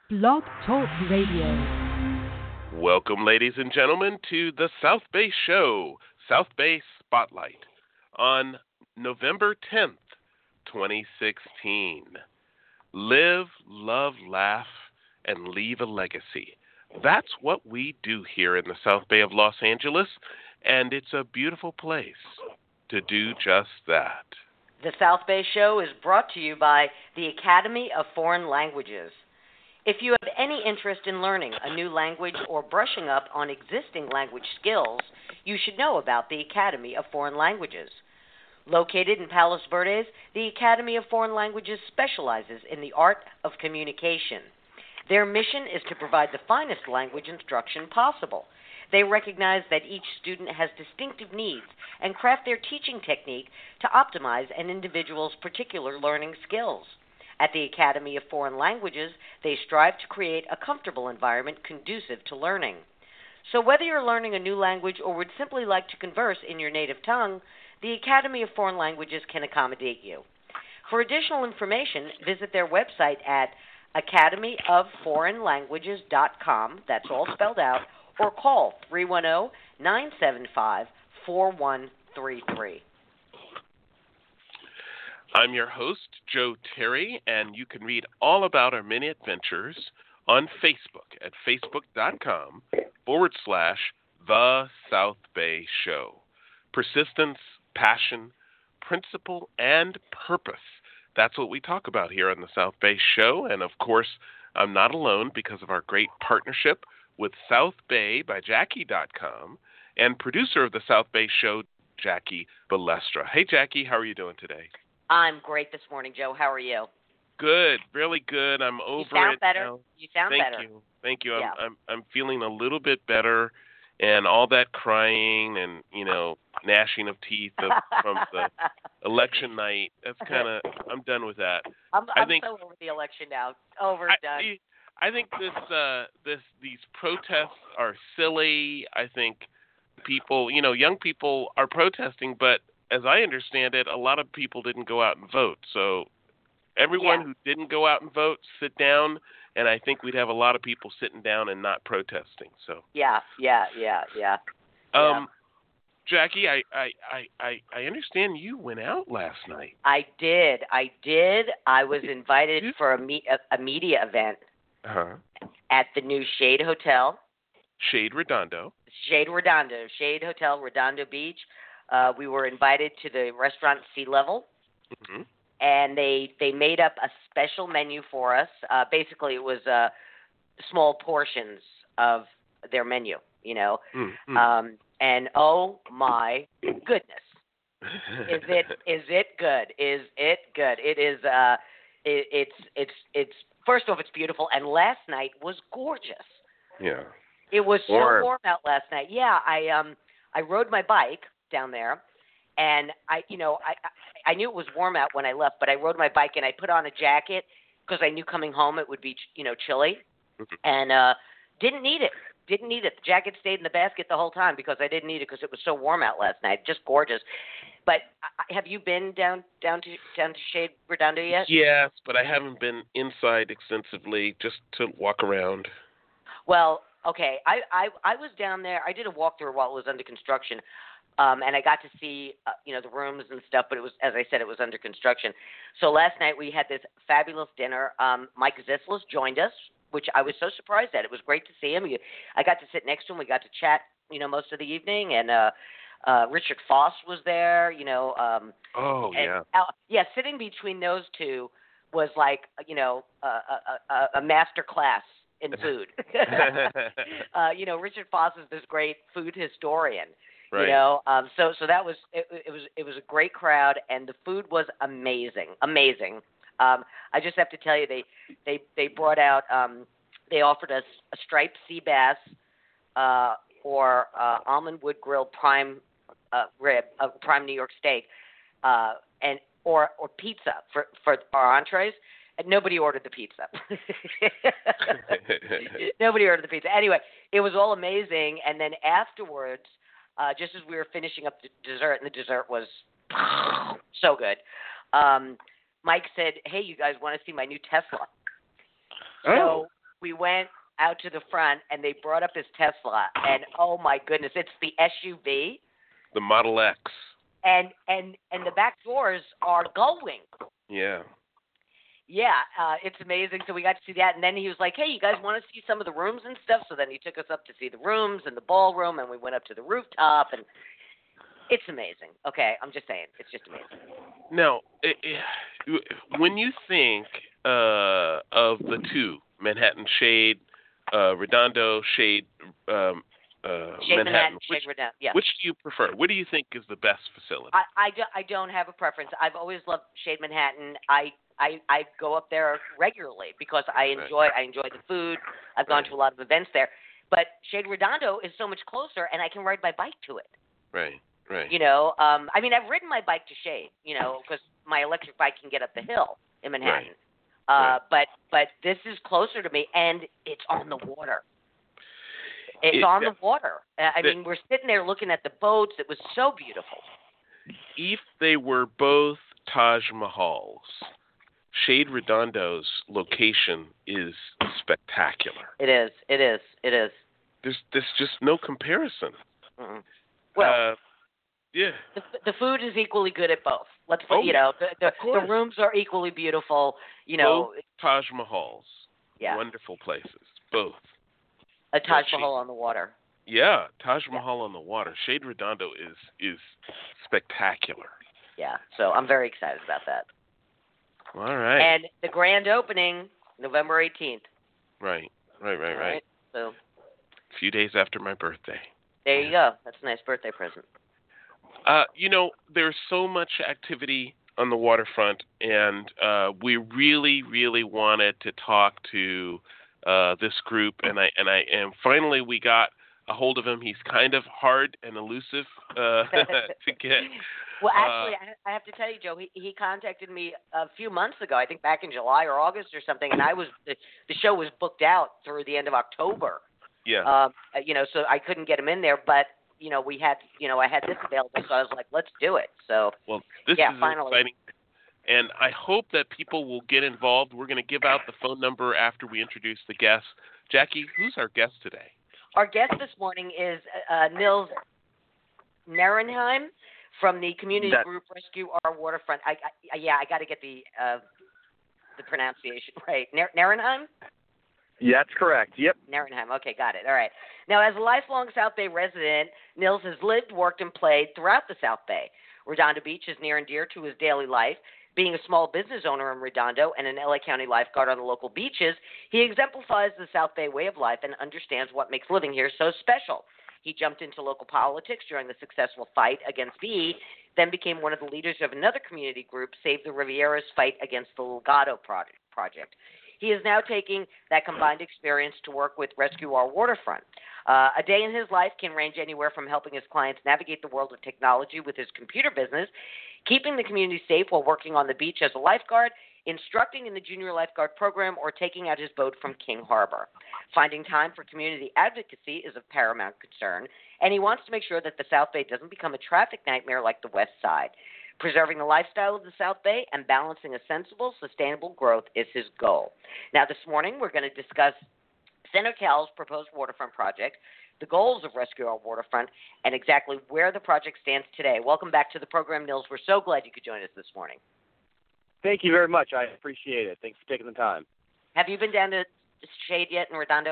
Blog Talk Radio. Welcome, ladies and gentlemen, to the South Bay Show, South Bay Spotlight, on November 10th, 2016. Live, love, laugh, and leave a legacy. That's what we do here in the South Bay of Los Angeles, and it's a beautiful place to do just that. The South Bay Show is brought to you by the Academy of Foreign Languages. If you have any interest in learning a new language or brushing up on existing language skills, you should know about the Academy of Foreign Languages. Located in Palos Verdes, the Academy of Foreign Languages specializes in the art of communication. Their mission is to provide the finest language instruction possible. They recognize that each student has distinctive needs and craft their teaching technique to optimize an individual's particular learning skills. At the Academy of Foreign Languages, they strive to create a comfortable environment conducive to learning. So whether you're learning a new language or would simply like to converse in your native tongue, the Academy of Foreign Languages can accommodate you. For additional information, visit their website at academyofforeignlanguages.com, that's all spelled out, or call 310-975-4133. I'm your host, Joe Terry, and you can read all about our many adventures on Facebook at facebook.com/The South Bay Show. Persistence, passion, principle, and purpose. That's what we talk about here on the South Bay Show. And of course, I'm not alone because of our great partnership with South Bay by Jackie.com and producer of the South Bay Show, Jackie Balestra. Hey, Jackie, how are you doing today? I'm great this morning, Joe. How are you? Good, really good. I'm over it. You sound better. Now. You sound better. Thank you. Yeah. I'm feeling a little bit better, and all that crying and gnashing of teeth from the election night. That's I'm done with that. I'm think, so over the election now. Done. I think these protests are silly. I think people, young people are protesting, but as I understand it, a lot of people didn't go out and vote. So everyone who didn't go out and vote, sit down, and I think we'd have a lot of people sitting down and not protesting. So Yeah. Jackie, I understand you went out last night. I did. I was invited for a media event at the new Shade Hotel. Shade Redondo, Hotel, Redondo Beach. We were invited to the restaurant Sea Level, and they made up a special menu for us. Basically, it was small portions of their menu, and oh my goodness, is it good? Is it good? It is. It's first off, it's beautiful, and last night was gorgeous. Yeah, it was so warm out last night. Yeah, I rode my bike down there, and I knew it was warm out when I left, but I rode my bike and I put on a jacket because I knew coming home it would be chilly, and didn't need it. The jacket stayed in the basket the whole time because I didn't need it because it was so warm out last night. Just gorgeous. But have you been down to Shade Redondo yet? Yes, but I haven't been inside extensively, just to walk around. Well, okay. I was down there. I did a walkthrough while it was under construction. And I got to see, the rooms and stuff, but it was, as I said, it was under construction. So last night we had this fabulous dinner. Mike Zislis joined us, which I was so surprised at. It was great to see him. I got to sit next to him. We got to chat, most of the evening. And Richard Foss was there, sitting between those two was like, a master class in food. Richard Foss is this great food historian. Right. So that was it was a great crowd, and the food was amazing. I just have to tell you, they brought out they offered us a striped sea bass or almond wood grilled prime rib, prime New York steak, and or pizza for our entrees. And nobody ordered the pizza. Nobody ordered the pizza. Anyway, it was all amazing, and then afterwards. Just as we were finishing up the dessert, and the dessert was so good, Mike said, "Hey, you guys want to see my new Tesla?" So we went out to the front, and they brought up his Tesla, and oh my goodness, it's the SUV, The Model X. and the back doors are glowing. Yeah. Yeah, it's amazing. So we got to see that, and then he was like, "Hey, you guys want to see some of the rooms and stuff?" So then he took us up to see the rooms and the ballroom, and we went up to the rooftop, and it's amazing. Okay, I'm just saying, it's just amazing. Now, when you think of the two, Manhattan Shade, Redondo Shade, Shade Manhattan, Shade Redondo. Yeah. Which do you prefer? What do you think is the best facility? I don't have a preference. I've always loved Shade Manhattan. I go up there regularly because I enjoy the food. I've gone to a lot of events there. But Shade Redondo is so much closer, and I can ride my bike to it. Right. You know, I mean, I've ridden my bike to Shade, you know, because my electric bike can get up the hill in Manhattan. Right. But this is closer to me, and it's on the water. It's on the water. I mean, we're sitting there looking at the boats. It was so beautiful. If they were both Taj Mahals, Shade Redondo's location is spectacular. It is. There's just no comparison. Mm-mm. Well, yeah. The food is equally good at both. Let's put, you know, the rooms are equally beautiful. You know, both Taj Mahals. Yeah. Wonderful places. Both. A Taj Mahal on the water. Yeah, Taj Mahal on the water. Shade Redondo is spectacular. Yeah, so I'm very excited about that. All right. And the grand opening, November 18th. Right. So, a few days after my birthday. There you go. That's a nice birthday present. You know, there's so much activity on the waterfront, and we really, really wanted to talk to this group, and finally we got a hold of him. He's kind of hard and elusive to get. Well, actually, I have to tell you, Joe, he contacted me a few months ago, I think back in July or August or something, and the show was booked out through the end of October. Yeah. You know, so I couldn't get him in there, but you know, I had this available, so I was like, let's do it. So, well, this is finally. Exciting. And I hope that people will get involved. We're going to give out the phone number after we introduce the guests. Jackie, who's our guest today? Our guest this morning is Nils Nierenheim from the community group Rescue Our Waterfront. I got to get the pronunciation right. Nierenheim? Yeah, that's correct. Yep. Nierenheim. Okay, got it. All right. Now, as a lifelong South Bay resident, Nils has lived, worked, and played throughout the South Bay. Redondo Beach is near and dear to his daily life. Being a small business owner in Redondo and an LA County lifeguard on the local beaches, he exemplifies the South Bay way of life and understands what makes living here so special. He jumped into local politics during the successful fight against BE, then became one of the leaders of another community group, Save the Riviera's fight against the Legato project. He is now taking that combined experience to work with Rescue Our Waterfront. A day in his life can range anywhere from helping his clients navigate the world of technology with his computer business, keeping the community safe while working on the beach as a lifeguard, instructing in the junior lifeguard program, or taking out his boat from King Harbor. Finding time for community advocacy is of paramount concern, and he wants to make sure that the South Bay doesn't become a traffic nightmare like the West Side. Preserving the lifestyle of the South Bay and balancing a sensible, sustainable growth is his goal. Now, this morning, we're going to discuss Centertel's proposed waterfront project, the goals of Rescue Our Waterfront, and exactly where the project stands today. Welcome back to the program, Nils. We're so glad you could join us this morning. Thank you very much. I appreciate it. Thanks for taking the time. Have you been down to Shade yet in Redondo?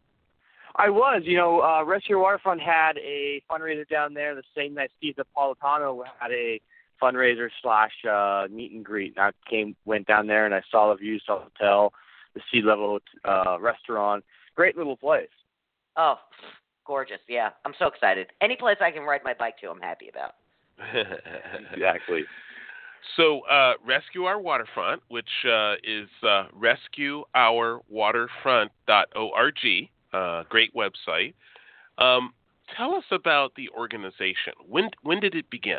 I was. You know, Rescue Our Waterfront had a fundraiser down there the same night Steve Napolitano had a fundraiser / meet and greet. And I went down there and I saw the view, saw the hotel, the sea level restaurant. Great little place. Oh, gorgeous. Yeah, I'm so excited. Any place I can ride my bike to, I'm happy about. Exactly. So Rescue Our Waterfront, which is rescueourwaterfront.org, great website. Tell us about the organization. When did it begin?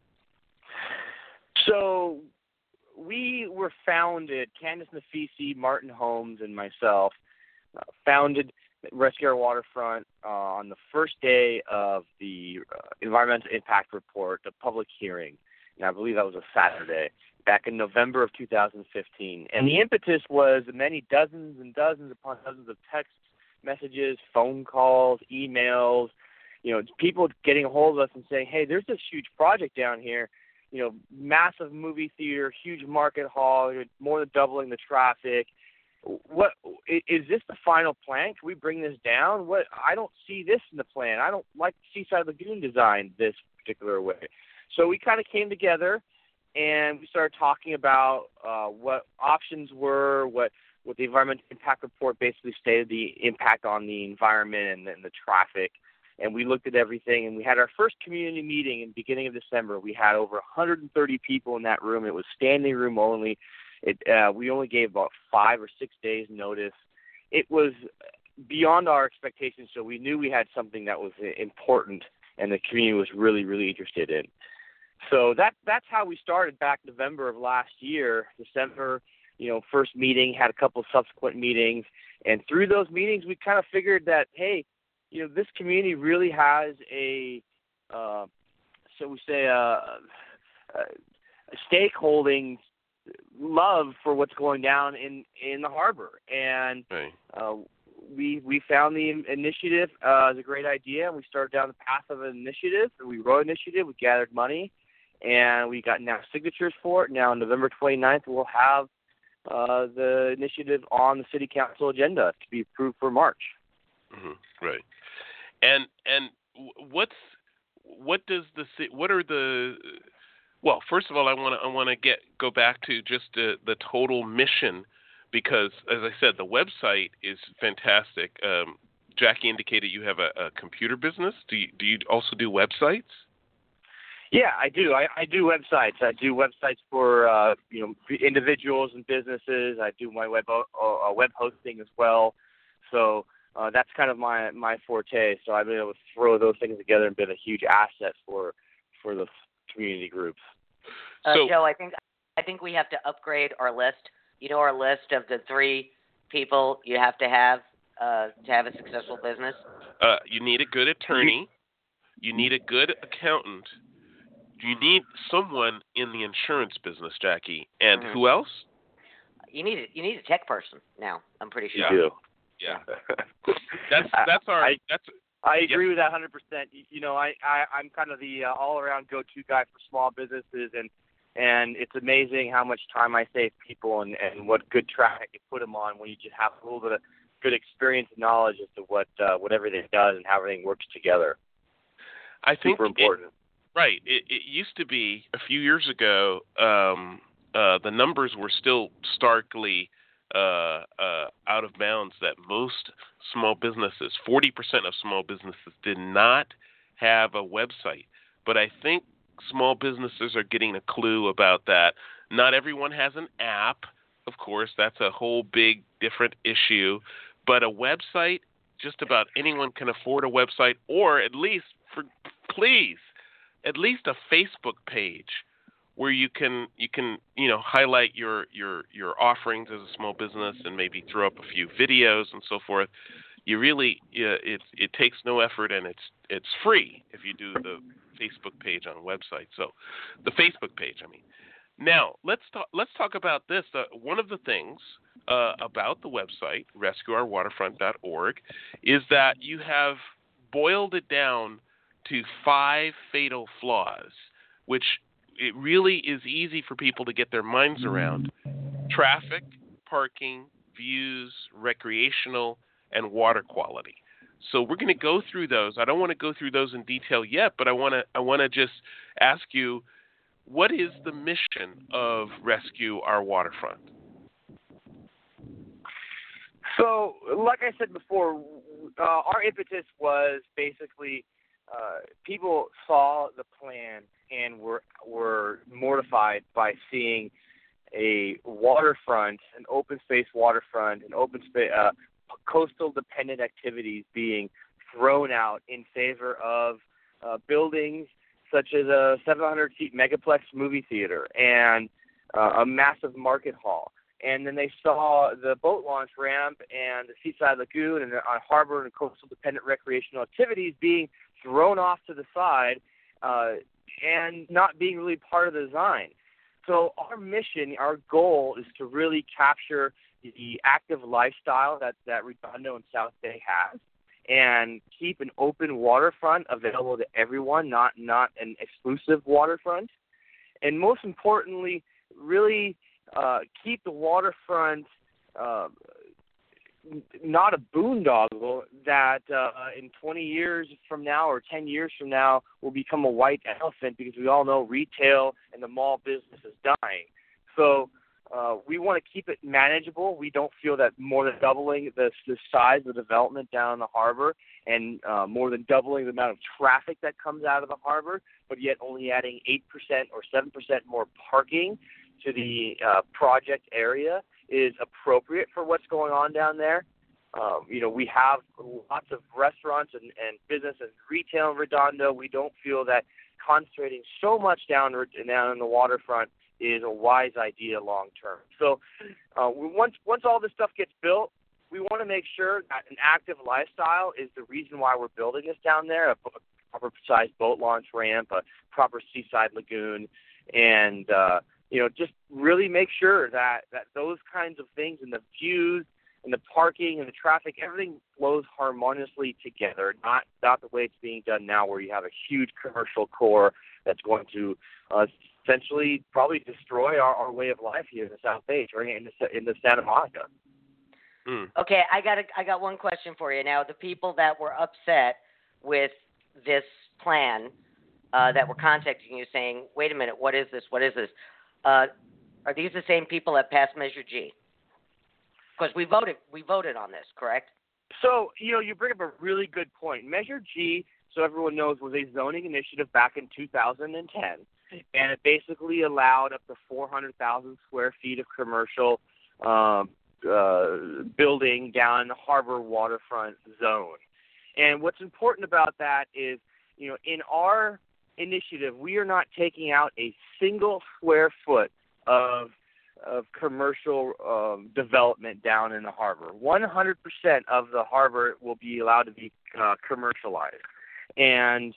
So we were founded, Candace Nafisi, Martin Holmes, and myself, founded Rescue Our Waterfront on the first day of the Environmental Impact Report, the public hearing. And I believe that was a Saturday. back in November of 2015. And the impetus was many dozens and dozens upon dozens of text messages, phone calls, emails, people getting a hold of us and saying, hey, there's this huge project down here, massive movie theater, huge market hall, more than doubling the traffic. What is this the final plan? Can we bring this down? I don't see this in the plan. I don't like Seaside Lagoon design this particular way. So we kind of came together and we started talking about what options were, what the environmental impact report basically stated, the impact on the environment and the traffic. And we looked at everything, and we had our first community meeting in the beginning of December. We had over 130 people in that room. It was standing room only. We only gave about 5 or 6 days notice. It was beyond our expectations, so we knew we had something that was important and the community was really, really interested in. So that's how we started back November of last year. December, first meeting, had a couple of subsequent meetings, and through those meetings we kind of figured that, hey, this community really has a stakeholding love for what's going down in the harbor, and right. We found the initiative as a great idea, and we started down the path of an initiative. We wrote an initiative, we gathered money, and we got now signatures for it. Now on November 29th, we'll have the initiative on the city council agenda to be approved for March. Mm-hmm. Right. And what are the well, first of all, I want to go back to just the total mission, because as I said, the website is fantastic. Jackie indicated you have a computer business. Do you also do websites? Yeah, I do. I do websites. I do websites for individuals and businesses. I do my web hosting as well. So that's kind of my forte. So I've been able to throw those things together and been a huge asset for the community groups. Joe, I think we have to upgrade our list. Our list of the 3 people you have to have a successful business. You need a good attorney. You need a good accountant. You need someone in the insurance business, Jackie. And who else? You need a tech person now. I'm pretty sure. You do. Yeah. That's our. I agree with that 100%. I'm kind of the all-around go-to guy for small businesses, and it's amazing how much time I save people and what good track I can put them on when you just have a little bit of good experience and knowledge as to what everything does and how everything works together. I think super important. Right. It used to be a few years ago, the numbers were still starkly out of bounds that most small businesses, 40% of small businesses, did not have a website. But I think small businesses are getting a clue about that. Not everyone has an app, of course. That's a whole big different issue. But a website, just about anyone can afford a website, or at least, at least a Facebook page where you can highlight your offerings as a small business and maybe throw up a few videos and so forth. You really it takes no effort, and it's free if you do the Facebook page on a website. So the Facebook page, I mean. Now let's talk about this. One of the things about the website rescueourwaterfront.org is that you have boiled it down to 5 fatal flaws, which it really is easy for people to get their minds around: traffic, parking, views, recreational, and water quality. So we're going to go through those. I don't want to go through those in detail yet, but I want to just ask you, what is the mission of Rescue Our Waterfront? So, like I said before, our impetus was basically people saw the plan and were mortified by seeing a waterfront, an open space waterfront, an open space coastal dependent activities being thrown out in favor of buildings such as a 700-seat megaplex movie theater and a massive market hall. And then they saw the boat launch ramp and the Seaside Lagoon and harbor and coastal dependent recreational activities being thrown off to the side and not being really part of the design. So our mission, our goal is to really capture the active lifestyle that Redondo and South Bay has, and keep an open waterfront available to everyone, not an exclusive waterfront. And most importantly, really keep the waterfront not a boondoggle that in 20 years from now or 10 years from now will become a white elephant, because we all know retail and the mall business is dying. So we want to keep it manageable. We don't feel that more than doubling the size of the development down in the harbor and more than doubling the amount of traffic that comes out of the harbor, but yet only adding 8% or 7% more parking to the project area is appropriate for what's going on down there. We have lots of restaurants and business and retail in Redondo. We don't feel that concentrating so much down in the waterfront is a wise idea long term. So once all this stuff gets built, we want to make sure that an active lifestyle is the reason why we're building this down there, a proper-sized boat launch ramp, a proper seaside lagoon, and just really make sure that those kinds of things and the views and the parking and the traffic, everything flows harmoniously together, not the way it's being done now, where you have a huge commercial core that's going to essentially probably destroy our way of life here in the South Bay, or in the Santa Monica. Okay, I got one question for you. Now, the people that were upset with this plan that were contacting you saying, wait a minute, what is this? Are these the same people that passed Measure G? Because we voted on this, correct? So, you bring up a really good point. Measure G, so everyone knows, was a zoning initiative back in 2010, and it basically allowed up to 400,000 square feet of commercial building down in the harbor waterfront zone. And what's important about that is, in our initiative, we are not taking out a single square foot of commercial development down in the harbor. 100% of the harbor will be allowed to be commercialized. And,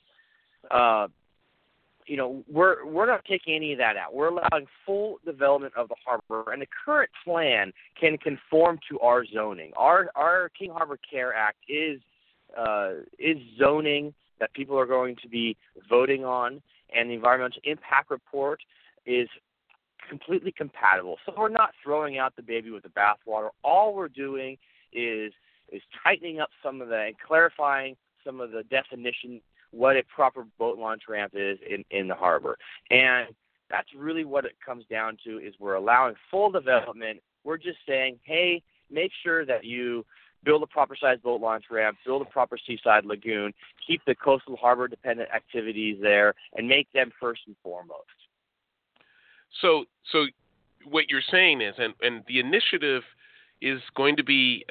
we're not taking any of that out. We're allowing full development of the harbor, and the current plan can conform to our zoning. Our King Harbor Care Act is zoning that people are going to be voting on, and the environmental impact report is completely compatible. So we're not throwing out the baby with the bathwater. All we're doing is tightening up some of and clarifying some of the definition, what a proper boat launch ramp is in the harbor. And that's really what it comes down to, is we're allowing full development. We're just saying, hey, make sure that you build a proper-sized boat launch ramp, build a proper seaside lagoon, keep the coastal harbor-dependent activities there, and make them first and foremost. So what you're saying is, and the initiative is going to be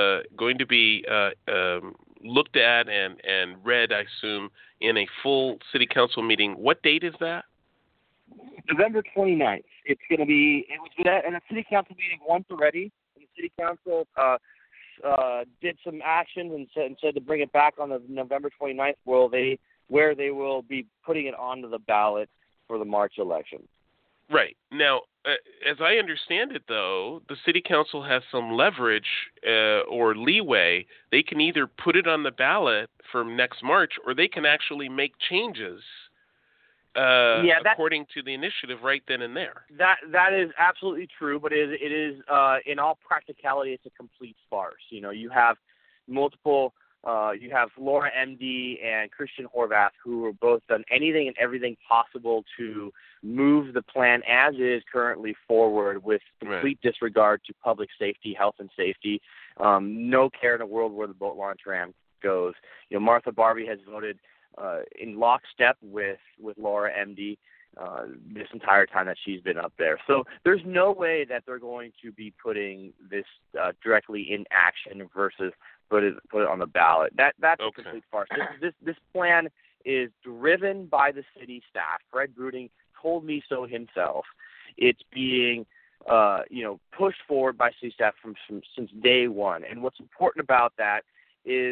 looked at and read, I assume, in a full city council meeting. What date is that? November 29th. It was in a city council meeting once already. And the city council did some actions and said to bring it back on the November 29th, where they will be putting it onto the ballot for the March election. Right. Now, as I understand it, though, the city council has some leverage or leeway. They can either put it on the ballot for next March, or they can actually make changes according to the initiative right then and there. That is absolutely true, but it is in all practicality, it's a complete farce. You have multiple. You have Laura MD and Christian Horvath, who have both done anything and everything possible to move the plan as is currently forward, with complete disregard to public safety, health and safety. No care in a world where the boat launch ramp goes. Martha Barbie has voted in lockstep with Laura MD this entire time that she's been up there. So there's no way that they're going to be putting this directly in action versus put it on the ballot. That's a complete farce. This plan is driven by the city staff. Fred Bruding told me so himself. It's being pushed forward by city staff since day one. And what's important about that is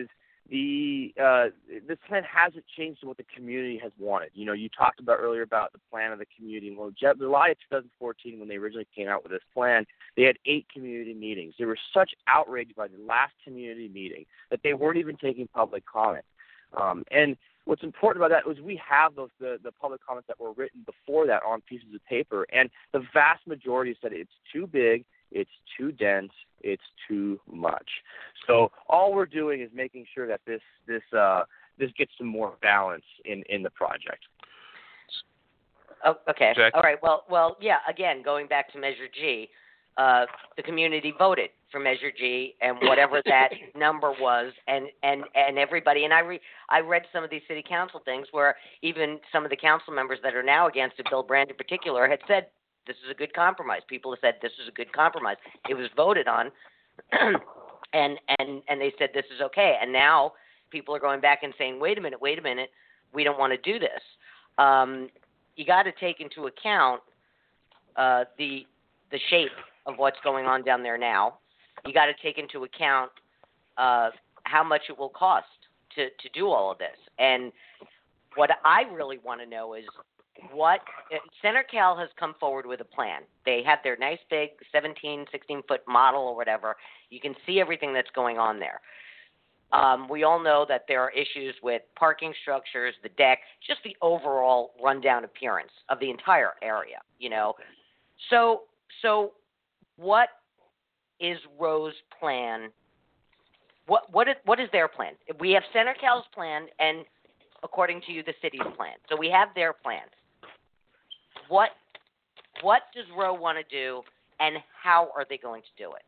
this plan hasn't changed to what the community has wanted. You know, you talked about earlier about the plan of the community. Well, July of 2014, when they originally came out with this plan, they had 8 community meetings. They were such outrage by the last community meeting that they weren't even taking public comment. And what's important about that was we have those the public comments that were written before that on pieces of paper, and the vast majority said it's too big, it's too dense, it's too much. So all we're doing is making sure that this gets some more balance in the project. Oh, okay. Jack? All right. Well, yeah. Again, going back to Measure G, the community voted for Measure G and whatever that number was, and everybody. And I read some of these city council things where even some of the council members that are now against it, Bill Brandt in particular, had said this is a good compromise. People have said this is a good compromise. It was voted on, and they said this is okay. And now people are going back and saying, wait a minute, we don't want to do this. You got to take into account the shape of what's going on down there now. You got to take into account how much it will cost to do all of this. And what I really want to know is what Center Cal has come forward with a plan. They have their nice big 17, 16-foot model or whatever. You can see everything that's going on there. We all know that there are issues with parking structures, the deck, just the overall rundown appearance of the entire area, you know. So what is Rowe's plan? What is their plan? We have Center Cal's plan and, according to you, the city's plan. So we have their plans. What does Rowe want to do, and how are they going to do it?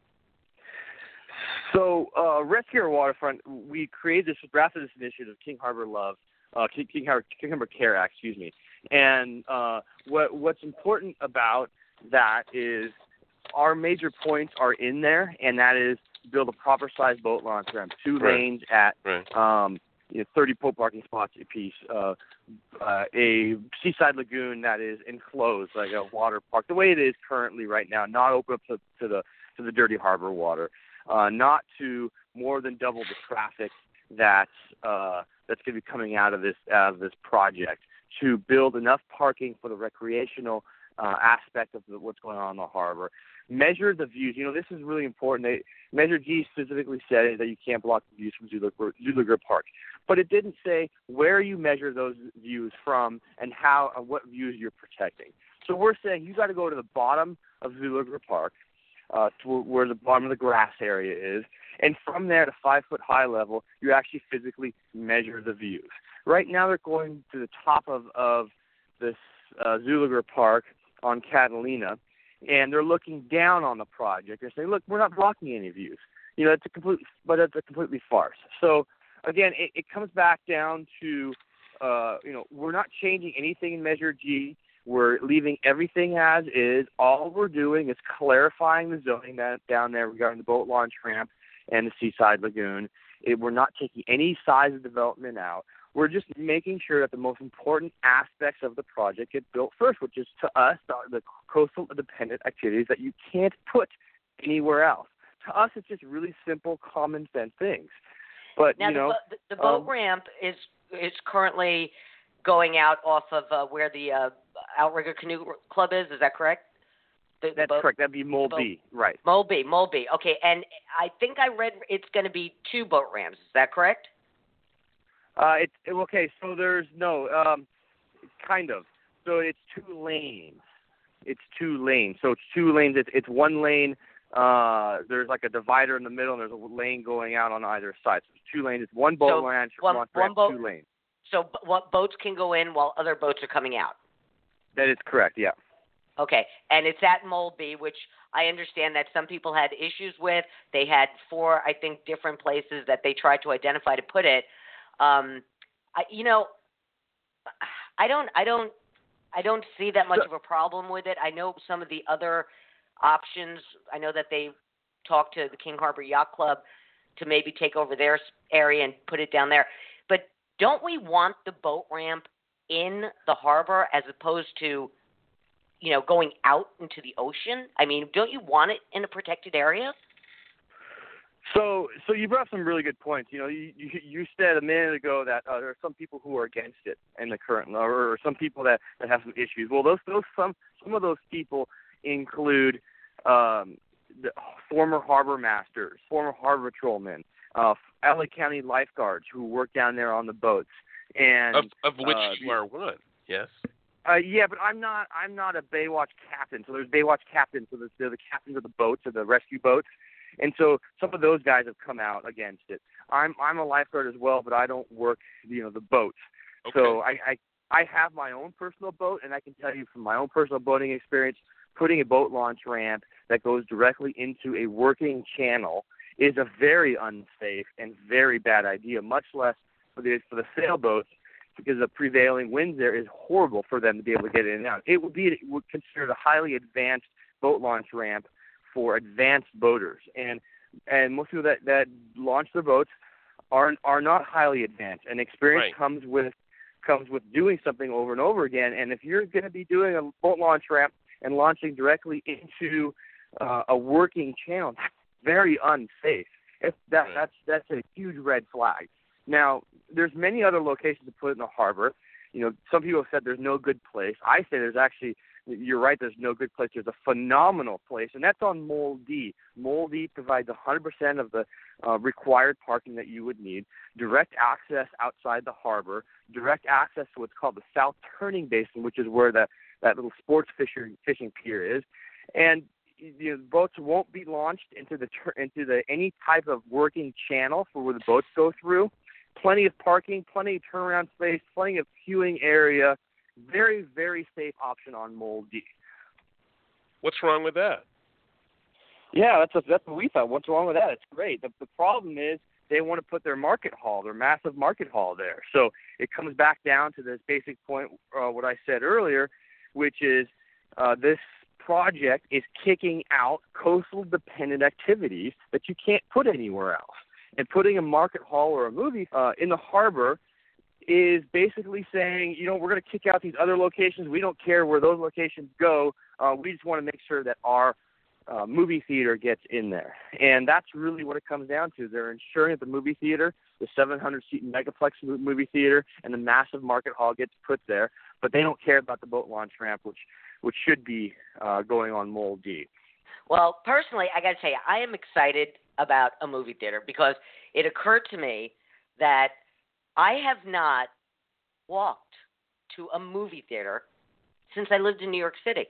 So, Rescue Our Waterfront, we drafted this initiative, King Harbor Love, King Harbor Care Act, excuse me. And what's important about that is our major points are in there, and that is build a proper size boat launch ramp, 2 lanes at 30 boat parking spots apiece, a seaside lagoon that is enclosed like a water park, the way it is currently right now, not open up to the dirty harbor water, not to more than double the traffic that's going to be coming out of this project, to build enough parking for the recreational aspect of what's going on in the harbor. Measure the views. You know, this is really important. Measure G specifically said that you can't block the views from Zuliger Park. But it didn't say where you measure those views from and what views you're protecting. So we're saying you got to go to the bottom of Zuliger Park, to where the bottom of the grass area is, and from there to 5-foot high level, you actually physically measure the views. Right now they're going to the top of this Zuliger Park on Catalina, and they're looking down on the project and saying, look, we're not blocking any views. You know, it's a completely farce. So again, it comes back down to, we're not changing anything in Measure G. We're leaving everything as is. All we're doing is clarifying the zoning down there regarding the boat launch ramp and the seaside lagoon. We're not taking any size of development out. We're just making sure that the most important aspects of the project get built first, which is, to us, the coastal independent activities that you can't put anywhere else. To us, it's just really simple, common sense things. But now, the boat ramp is currently going out off of where the Outrigger Canoe Club is. Is that correct? That's correct. That'd be Mole B, right? Mole B. Okay, and I think I read it's going to be 2 boat ramps. Is that correct? Okay. So there's kind of. So it's 2 lanes. So it's 2 lanes. It's 1 lane. There's like a divider in the middle, and there's a lane going out on either side. So it's 2 lanes. It's 1 boat launch, one ramp, 2 lanes. So what boats can go in while other boats are coming out? That is correct. Yeah. Okay, and it's at Moleby, which I understand that some people had issues with. They had 4, I think, different places that they tried to identify to put it. I don't see that much of a problem with it. I know some of the other options. I know that they talked to the King Harbor Yacht Club to maybe take over their area and put it down there. But don't we want the boat ramp in the harbor as opposed to, going out into the ocean? I mean, don't you want it in a protected area? So you brought up some really good points. You know, you said a minute ago that there are some people who are against it in the current, or some people that have some issues. Well, some of those people include the former harbor masters, former harbor patrolmen, LA County lifeguards who work down there on the boats, and of which you are one. Yes. Yeah, but I'm not a Baywatch captain. So there's Baywatch captains. So they're the captains of the boats, or the rescue boats. And so some of those guys have come out against it. I'm a lifeguard as well, but I don't work, the boats. Okay. So I have my own personal boat, and I can tell you from my own personal boating experience, putting a boat launch ramp that goes directly into a working channel is a very unsafe and very bad idea, much less for the sailboats, because the prevailing winds there is horrible for them to be able to get in and out. It would considered a highly advanced boat launch ramp for advanced boaters, and most people that launch their boats are not highly advanced. And experience right. comes with doing something over and over again. And if you're going to be doing a boat launch ramp and launching directly into a working channel, that's very unsafe. That's a huge red flag. Now, there's many other locations to put it in the harbor. Some people have said there's no good place. I say there's actually. You're right, there's no good place. There's a phenomenal place, and that's on Moldy. Moldy provides 100% of the required parking that you would need, direct access outside the harbor, direct access to what's called the South Turning Basin, which is where that little sports fishing pier is. And boats won't be launched into the any type of working channel for where the boats go through. Plenty of parking, plenty of turnaround space, plenty of queuing area. Very, very safe option on Moldy. What's wrong with that? Yeah, that's what we thought. What's wrong with that? It's great. The problem is they want to put their massive market hall there. So it comes back down to this basic point, what I said earlier, which is this project is kicking out coastal-dependent activities that you can't put anywhere else. And putting a market hall or a movie in the harbor is basically saying, we're going to kick out these other locations. We don't care where those locations go. We just want to make sure that our movie theater gets in there. And that's really what it comes down to. They're ensuring that the movie theater, the 700-seat Megaplex movie theater, and the massive market hall gets put there, but they don't care about the boat launch ramp, which should be going on Moldy. Well, personally, I got to tell you, I am excited about a movie theater because it occurred to me that I have not walked to a movie theater since I lived in New York City.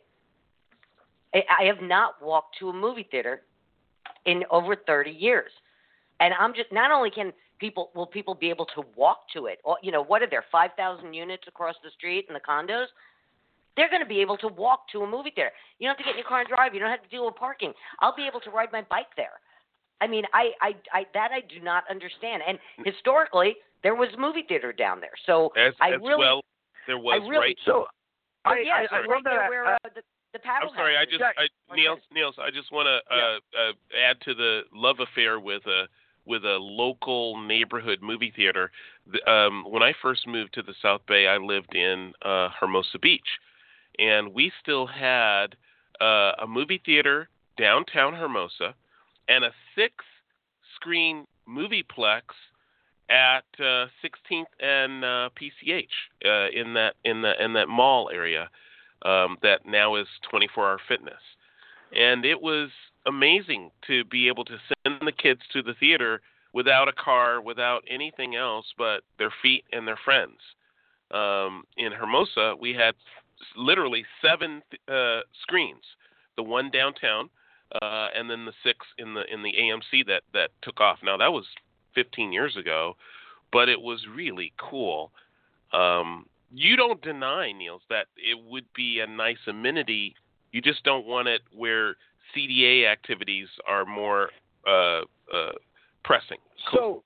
I have not walked to a movie theater in over 30 years. And I'm just, not only will people be able to walk to it, or, what are there, 5,000 units across the street in the condos? They're going to be able to walk to a movie theater. You don't have to get in your car and drive. You don't have to deal with parking. I'll be able to ride my bike there. I mean, I do not understand. And historically, there was a movie theater down there. So there was, right? So I love that. Where the paddle. I'm sorry. Niels, I just want to add to the love affair with a local neighborhood movie theater. When I first moved to the South Bay, I lived in Hermosa Beach, and we still had a movie theater downtown Hermosa and a 6-screen movieplex at 16th and PCH in that mall area that now is 24-hour fitness. And it was amazing to be able to send the kids to the theater without a car, without anything else but their feet and their friends. In Hermosa, we had literally 7 screens, the one downtown, and then the 6 in the AMC that took off. Now, that was 15 years ago, but it was really cool. You don't deny, Niels, that it would be a nice amenity. You just don't want it where CDA activities are more pressing. So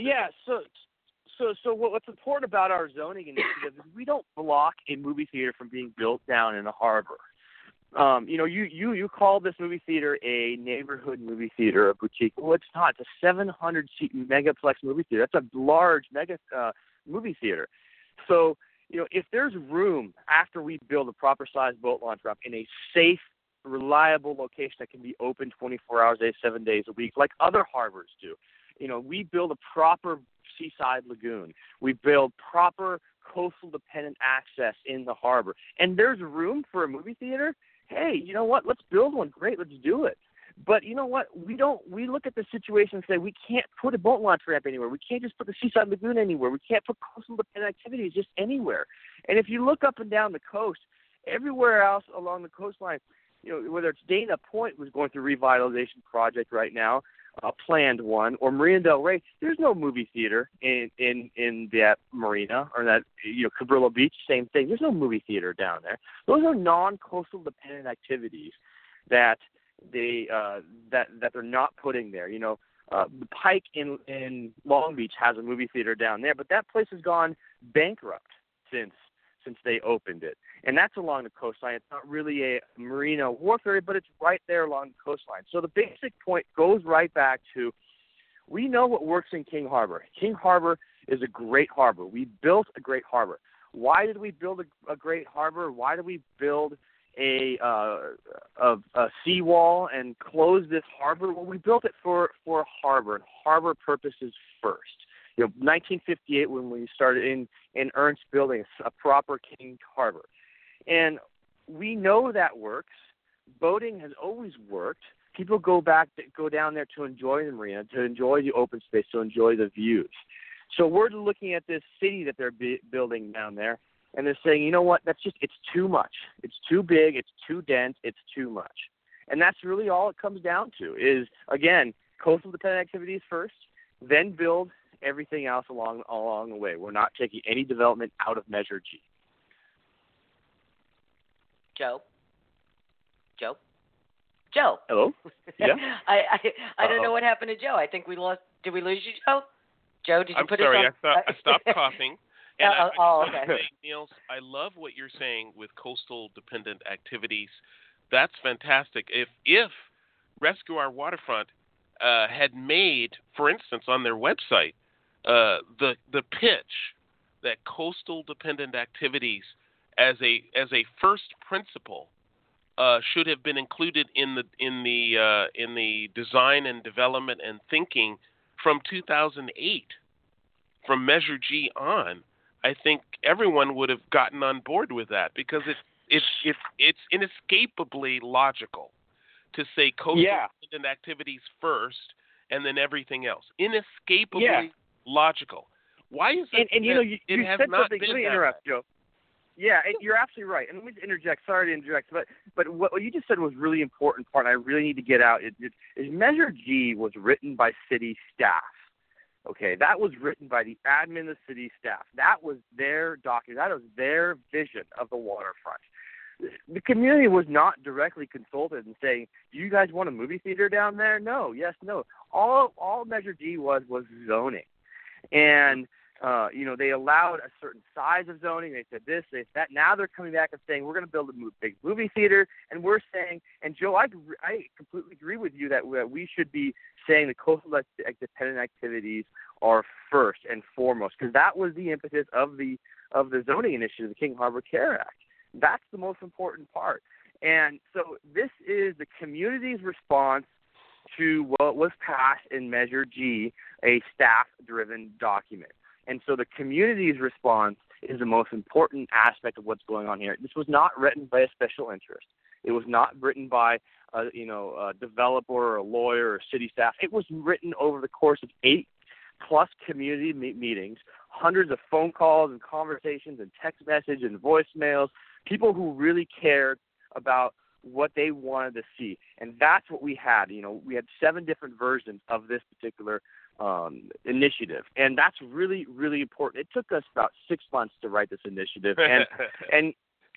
what's important about our zoning initiative is we don't block a movie theater from being built down in the harbor. You call this movie theater a neighborhood movie theater, a boutique. Well, it's not. It's a 700-seat megaplex movie theater. That's a large movie theater. So, if there's room after we build a proper-sized boat launch ramp in a safe reliable location that can be open 24 hours a day, 7 days a week, like other harbors do. We build a proper seaside lagoon. We build proper coastal dependent access in the harbor. And there's room for a movie theater. Hey, you know what? Let's build one. Great, let's do it. But you know what? We look at the situation and say we can't put a boat launch ramp anywhere. We can't just put the seaside lagoon anywhere. We can't put coastal dependent activities just anywhere. And if you look up and down the coast, everywhere else along the coastline, whether it's Dana Point was going through a revitalization project right now, a planned one, or Marina del Rey, there's no movie theater in that marina, or that Cabrillo Beach, same thing. There's no movie theater down there. Those are non-coastal dependent activities that that they're not putting there. The Pike in Long Beach has a movie theater down there, but that place has gone bankrupt since they opened it. And that's along the coastline. It's not really a marina wharf area, but it's right there along the coastline. So the basic point goes right back to, we know what works in King Harbor. King Harbor is a great harbor. We built a great harbor. Why did we build a great harbor? Why did we build a seawall and close this harbor? Well, we built it for a harbor and harbor purposes first. 1958 when we started in Ernst building a proper King Harbor. And we know that works. Boating has always worked. People go down there to enjoy the marina, to enjoy the open space, to enjoy the views. So we're looking at this city that they're building down there, and they're saying, you know what, it's too much. It's too big, it's too dense, it's too much. And that's really all it comes down to is, again, coastal dependent activities first, then build everything else along the way. We're not taking any development out of Measure G. Joe. Hello? Yeah? I don't know what happened to Joe. I think we lost. Did we lose you, Joe? Joe, did you put us on? I'm sorry. I stopped coughing. And okay. Niels, I love what you're saying with coastal dependent activities. That's fantastic. If Rescue Our Waterfront had made, for instance, on their website, the pitch that coastal dependent activities as a first principle should have been included in the design and development and thinking from 2008, from Measure G on, I think everyone would have gotten on board with that, because it's inescapably logical to say coastal dependent activities first and then everything else. Inescapably logical. Why is it? And you has said not something. been Let me that interrupt, way. Joe. Yeah, you're absolutely right. And let me interject. Sorry to interject, but what you just said was a really important part, and I really need to get out. Is Measure G was written by city staff. Okay, that was written by the admin of the city staff. That was their document. That was their vision of the waterfront. The community was not directly consulted and saying, "Do you guys want a movie theater down there?" No, yes, no. All Measure G was zoning, and they allowed a certain size of zoning. They said this, they said that. Now they're coming back and saying, we're going to build a big movie theater. And we're saying, and Joe, I completely agree with you that we should be saying the coastal dependent activities are first and foremost, because that was the impetus of the zoning initiative, the King Harbor Care Act. That's the most important part. And so this is the community's response to what was passed in Measure G, a staff-driven document. And so the community's response is the most important aspect of what's going on here. This was not written by a special interest. It was not written by a developer or a lawyer or city staff. It was written over the course of 8+ community meetings, hundreds of phone calls and conversations and text messages and voicemails, people who really cared about what they wanted to see. And that's what we had. We had 7 different versions of this particular initiative, and that's really, really important. It took us about 6 months to write this initiative, and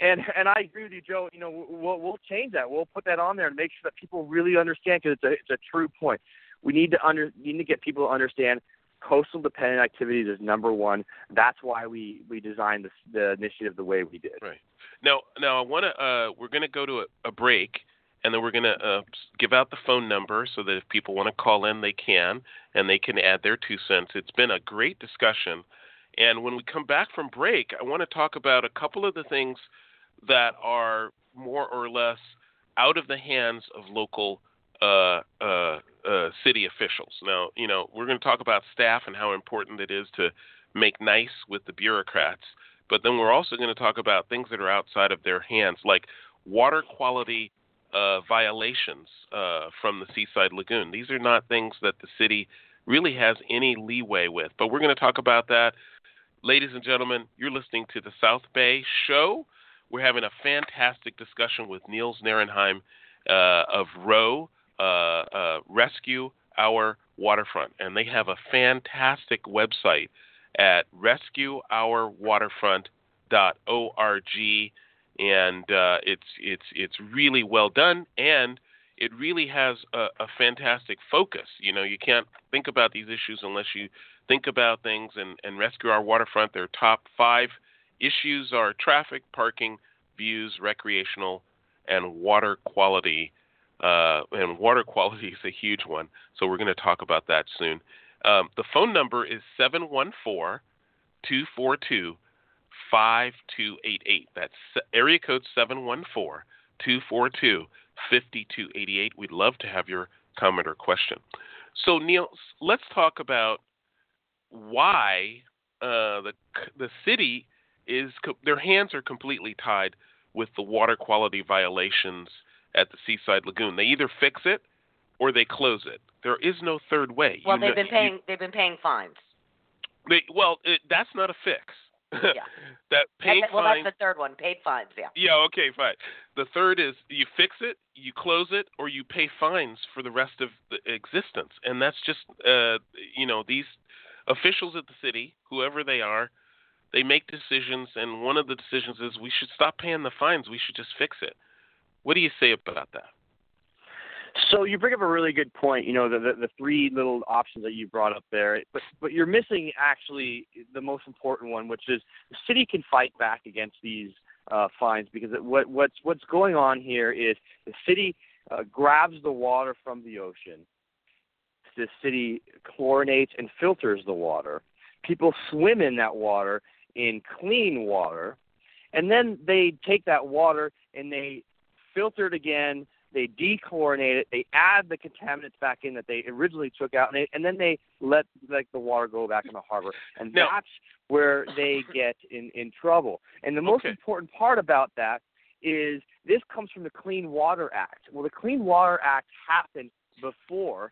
I agree with you, Joe. We'll change that. We'll put that on there and make sure that people really understand, because it's a true point. We need to get people to understand coastal dependent activities is number one. That's why we designed the initiative the way we did. Right. Now I want to. We're going to go to a break. And then we're going to give out the phone number so that if people want to call in, they can, and they can add their 2 cents. It's been a great discussion. And when we come back from break, I want to talk about a couple of the things that are more or less out of the hands of local city officials. Now, we're going to talk about staff and how important it is to make nice with the bureaucrats, but then we're also going to talk about things that are outside of their hands, like water quality violations from the Seaside Lagoon. These are not things that the city really has any leeway with, but we're going to talk about that. Ladies and gentlemen, you're listening to the South Bay Show. We're having a fantastic discussion with Niels Narenheim of ROW, Rescue Our Waterfront, and they have a fantastic website at rescueourwaterfront.org, and it's really well done, and it really has a fantastic focus. You can't think about these issues unless you think about things, and Rescue Our Waterfront, their top 5 issues are traffic, parking, views, recreational, and water quality. And water quality is a huge one, so we're going to talk about that soon. The phone number is 714-242-5288. That's area code 714-242-5288. We'd love to have your comment or question. So, Neil, let's talk about why the city their hands are completely tied with the water quality violations at the Seaside Lagoon. They either fix it or they close it. There is no third way. Well, they've been paying fines. That's not a fix. Yeah. That's the third one. Paid fines. Yeah. Yeah. Okay. Fine. The third is you fix it, you close it, or you pay fines for the rest of the existence. And that's just these officials at the city, whoever they are, they make decisions, and one of the decisions is we should stop paying the fines. We should just fix it. What do you say about that? So you bring up a really good point. The 3 little options that you brought up there, but you're missing actually the most important one, which is the city can fight back against these fines, because what's going on here is the city grabs the water from the ocean. The city chlorinates and filters the water. People swim in that water in clean water, and then they take that water and they filter it again. They dechlorinate it. They add the contaminants back in that they originally took out, and then they let the water go back in the harbor. And that's where they get in trouble. And the most important part about that is this comes from the Clean Water Act. Well, the Clean Water Act happened before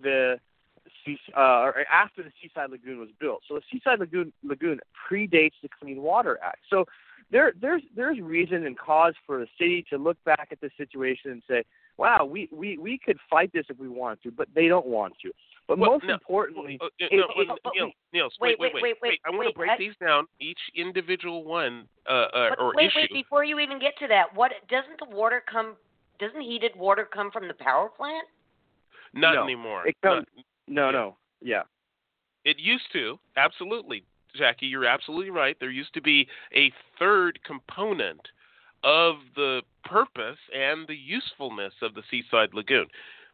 or after the Seaside Lagoon was built. So the Seaside Lagoon predates the Clean Water Act. So there's reason and cause for the city to look back at this situation and say, wow, we could fight this if we wanted to, but they don't want to. But importantly, Niels, wait. I want to break these down, each individual one or issue. Wait, before you even get to that, doesn't heated water come from the power plant? Not anymore. No. Yeah. It used to, absolutely. Jackie, you're absolutely right. There used to be a third component of the purpose and the usefulness of the Seaside Lagoon.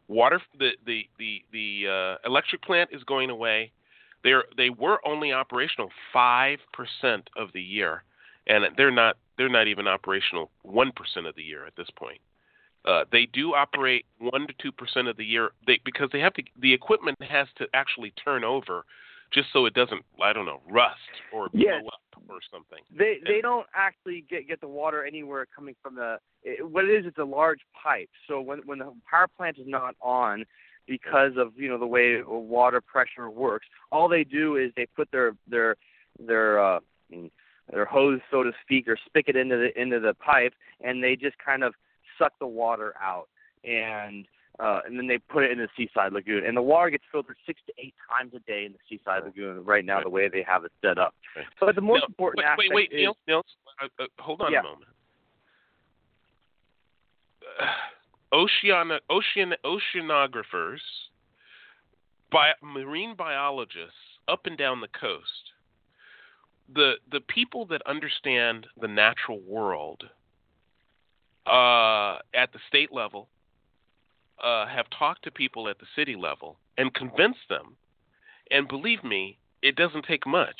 The electric plant is going away. They were only operational 5% of the year, and they're not even operational 1% of the year at this point. They do operate 1 to 2% of the year because they have to. The equipment has to actually turn over, just so it doesn't, rust or blow up or something. They don't actually get the water anywhere coming from what it is. It's a large pipe. So when the power plant is not on, because of the way water pressure works, all they do is they put their hose, so to speak, or spigot into the pipe, and they just kind of suck the water out, and then they put it in the Seaside Lagoon. And the water gets filtered 6 to 8 times a day in the Seaside Lagoon right now, the way they have it set up. Right. But the most important aspect is... Niels, hold on a moment. Oceanographers, marine biologists up and down the coast, the people that understand the natural world at the state level have talked to people at the city level and convinced them, and believe me, it doesn't take much.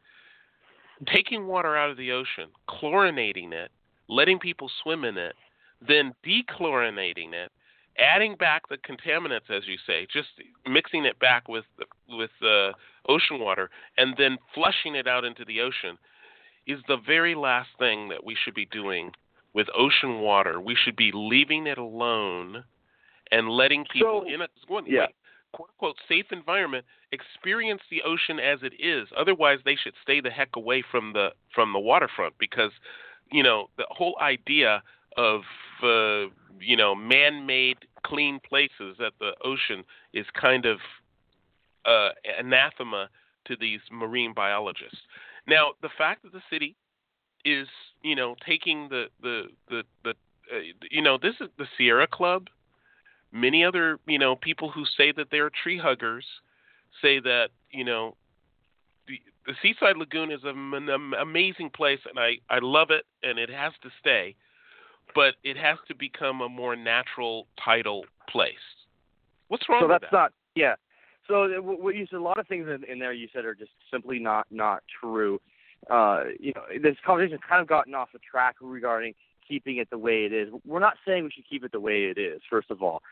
Taking water out of the ocean, chlorinating it, letting people swim in it, then dechlorinating it, adding back the contaminants, as you say, just mixing it back with ocean water, and then flushing it out into the ocean is the very last thing that we should be doing with ocean water. We should be leaving it alone and letting people in a quote-unquote safe environment experience the ocean as it is. Otherwise, they should stay the heck away from the waterfront, because, the whole idea of, man-made clean places at the ocean is kind of anathema to these marine biologists. Now, the fact that the city is, taking this is the Sierra Club. Many other, people who say that they're tree huggers say that, the Seaside Lagoon is an amazing place, and I love it, and it has to stay, but it has to become a more natural tidal place. What's wrong with that? So that's not, yeah. So what you said, a lot of things in there you said are just simply not true. This conversation kind of gotten off the track regarding keeping it the way it is. We're not saying we should keep it the way it is, first of all.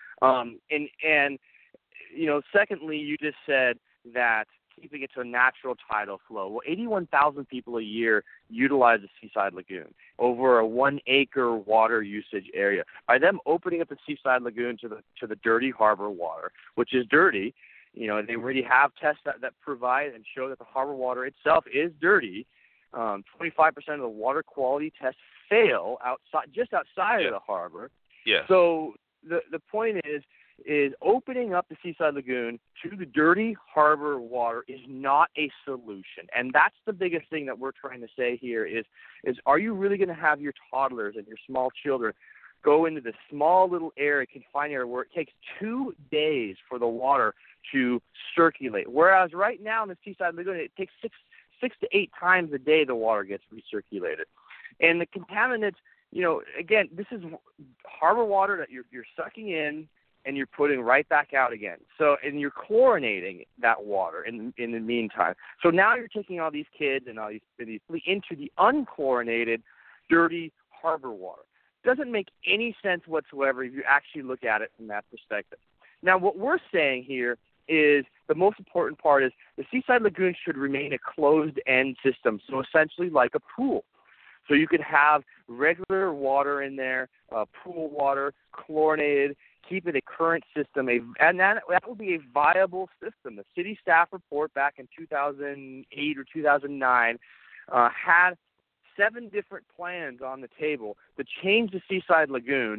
Secondly, you just said that keeping it to a natural tidal flow. Well, 81,000 people a year utilize the Seaside Lagoon, over a 1 acre water usage area. By them opening up the Seaside Lagoon to the dirty harbor water, which is dirty, they already have tests that provide and show that the harbor water itself is dirty. 25% of the water quality tests fail just outside of the harbor. Yeah. So the point is opening up the Seaside Lagoon to the dirty harbor water is not a solution. And that's the biggest thing that we're trying to say here is are you really going to have your toddlers and your small children go into this small little area, confined area, where it takes 2 days for the water to circulate? Whereas right now in the Seaside Lagoon, it takes six to 8 times a day the water gets recirculated. And the contaminants, again, this is harbor water that you're sucking in and you're putting right back out again. So, and you're chlorinating that water in the meantime. So now you're taking all these kids and all these into the unchlorinated, dirty harbor water. Doesn't make any sense whatsoever if you actually look at it from that perspective. Now, what we're saying here is the most important part is the Seaside Lagoon should remain a closed-end system, so essentially like a pool. So you could have regular water in there, pool water, chlorinated, keep it a current system, and that would be a viable system. The city staff report back in 2008 or 2009 had 7 different plans on the table to change the Seaside Lagoon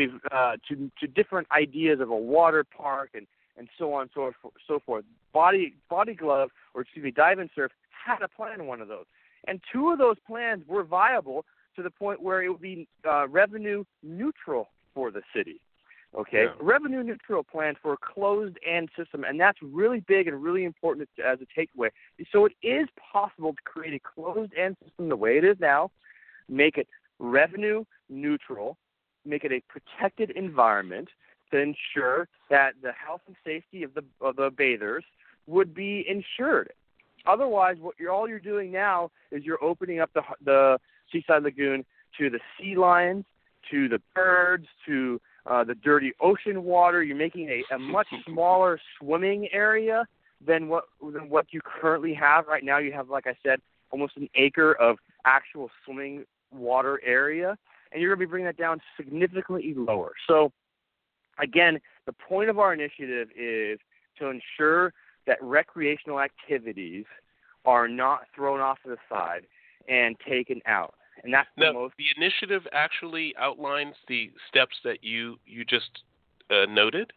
to different ideas of a water park and so on and so forth. Body Glove, Dive and Surf, had a plan on one of those. And 2 of those plans were viable to the point where it would be revenue neutral for the city. Okay, yeah. Revenue neutral plan for a closed-end system, and that's really big and really important as a takeaway. So it is possible to create a closed-end system the way it is now, make it revenue neutral, make it a protected environment to ensure that the health and safety of the bathers would be ensured. Otherwise, all you're doing now is you're opening up the Seaside Lagoon to the sea lions, to the birds, to the dirty ocean water. You're making a much smaller swimming area than what you currently have. Right now you have, like I said, almost an acre of actual swimming water area, and you're going to be bringing that down significantly lower. So, again, the point of our initiative is to ensure that recreational activities are not thrown off to the side and taken out. And that's the initiative actually outlines the steps that you just noted?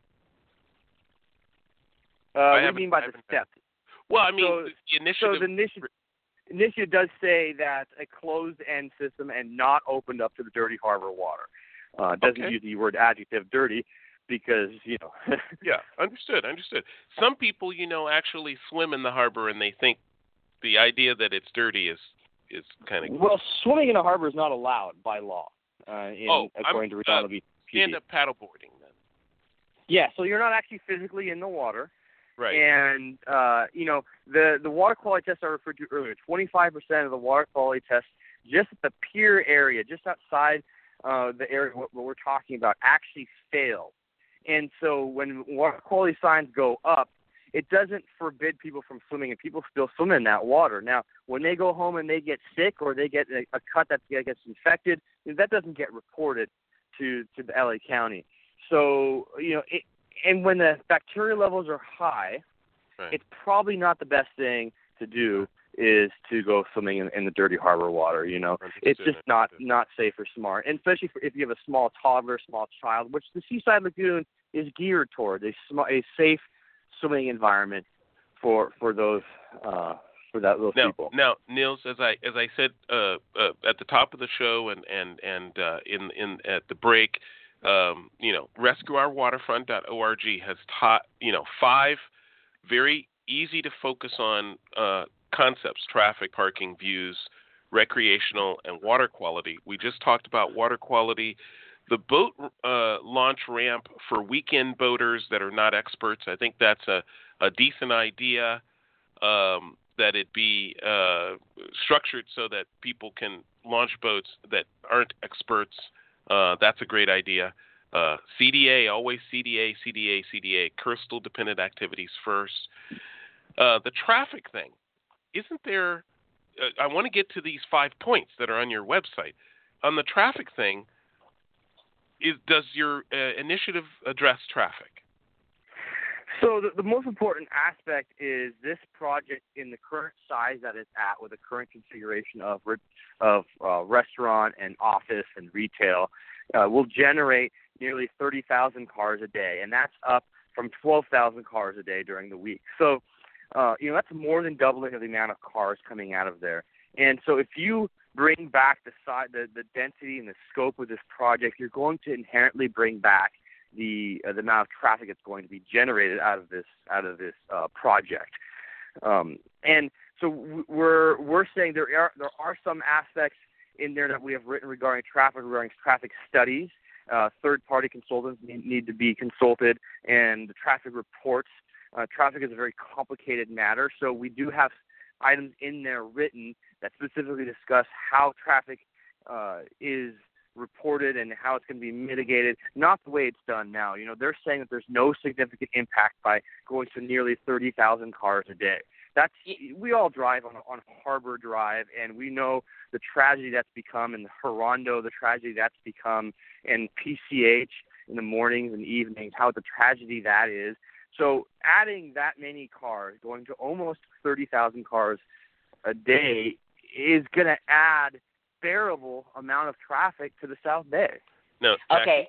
What do you mean by the steps? Well, I mean, the initiative... So the initiative does say that a closed-end system and not opened up to the dirty harbor water. Doesn't use the word adjective dirty because, Yeah, understood. Some people, actually swim in the harbor and they think the idea that it's dirty is kind of... Well, swimming in a harbor is not allowed by law, according to Redondo Beach PD. Stand-up paddleboarding, then. Yeah, so you're not actually physically in the water. Right. And, the water quality tests I referred to earlier, 25% of the water quality tests just at the pier area, just outside the area what we're talking about actually fail. And so when water quality signs go up, it doesn't forbid people from swimming, and people still swim in that water. Now, when they go home and they get sick or they get a cut that gets infected, that doesn't get reported to the LA County. So, and when the bacteria levels are high, right. It's probably not the best thing to do is to go swimming in the dirty harbor water. It's just not safe or smart, and especially if you have a small toddler, small child, which the Seaside Lagoon is geared toward, a safe swimming environment for those people. Now, Niels, as I said at the top of the show and in at the break, rescueourwaterfront.org has taught 5 very easy to focus on concepts: traffic, parking, views, recreational, and water quality. We just talked about water quality. The boat launch ramp for weekend boaters that are not experts, I think that's a decent idea, that it be structured so that people can launch boats that aren't experts. That's a great idea. CDA, always CDA, CDA, CDA, coastal dependent activities first. The traffic thing, isn't there, I want to get to these 5 points that are on your website. On the traffic thing, does your initiative address traffic? So the most important aspect is this project, in the current size that it's at, with the current configuration of restaurant and office and retail, will generate nearly 30,000 cars a day, and that's up from 12,000 cars a day during the week. So, that's more than doubling of the amount of cars coming out of there. And so if you bring back the density and the scope of this project, you're going to inherently bring back the amount of traffic that's going to be generated out of this project. And so we're saying there are some aspects in there that we have written regarding traffic studies. Third-party consultants need to be consulted, and the traffic reports. Traffic is a very complicated matter, so we do have items in there written that specifically discuss how traffic is reported and how it's going to be mitigated, not the way it's done now. They're saying that there's no significant impact by going to nearly 30,000 cars a day. We all drive on Harbor Drive, and we know the tragedy that's become in Horondo, the tragedy that's become in PCH in the mornings and evenings, how the tragedy that is. So adding that many cars, going to almost 30,000 cars a day, is going to add bearable amount of traffic to the South Bay. No. Okay.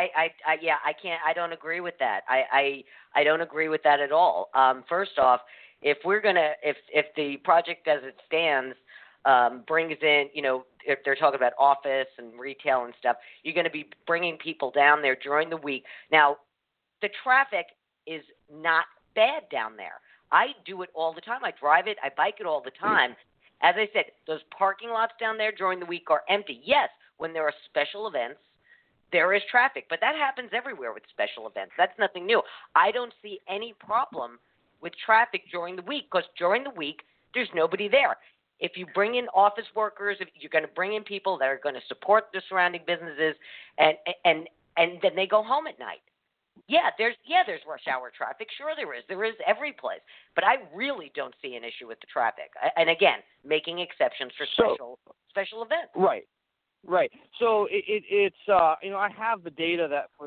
I don't agree with that. I don't agree with that at all. First off, if the project as it stands brings in, if they're talking about office and retail and stuff, you're going to be bringing people down there during the week. Now, the traffic is not bad down there. I do it all the time. I drive it. I bike it all the time. As I said, those parking lots down there during the week are empty. Yes, when there are special events, there is traffic, but that happens everywhere with special events. That's nothing new. I don't see any problem with traffic during the week, because during the week, there's nobody there. If you bring in office workers, if you're going to bring in people that are going to support the surrounding businesses, and then they go home at night. There's rush hour traffic. Sure there is. There is every place. But I really don't see an issue with the traffic. And again, making exceptions for special events. Right. So it's I have the data that for